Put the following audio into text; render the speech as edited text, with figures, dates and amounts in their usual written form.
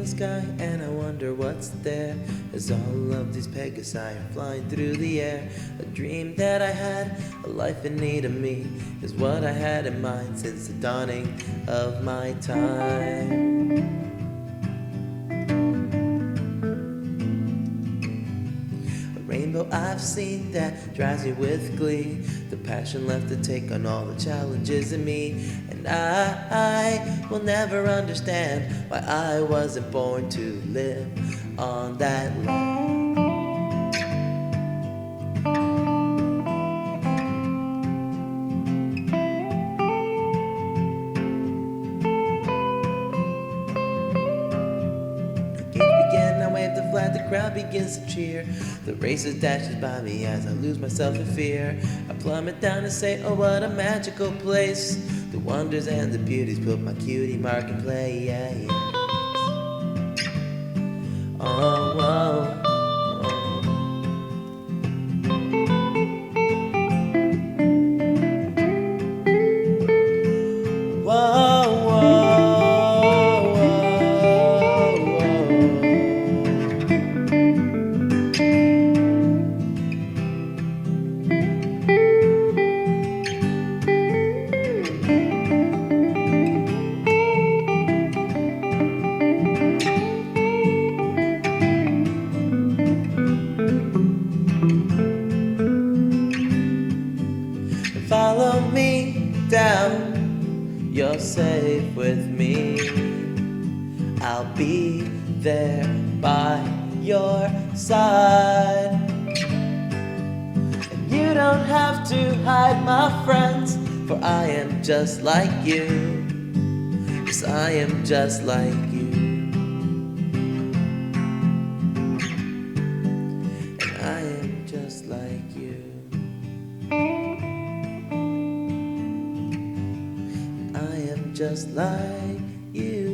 the sky and I wonder what's there. As all of these Pegasi are flying through the air. A dream that I had, a life in need of me, is what I had in mind since the dawning of my time. Rainbow I've seen that drives me with glee. The passion left to take on all the challenges in me. And I will never understand why I wasn't born to live on that land. Begin, I wave the flag, the crowd begins to cheer. The racer dashes by me as I lose myself in fear. I plummet down and say, oh what a magical place. The wonders and the beauties put my cutie mark in play, yeah, yeah. Oh, oh, oh. Whoa, whoa, whoa, follow me down, you're safe with me. I'll be there by your side. And you don't have to hide, my friends, for I am just like you. Yes, I am just like you. And I am just like you. I am just like you.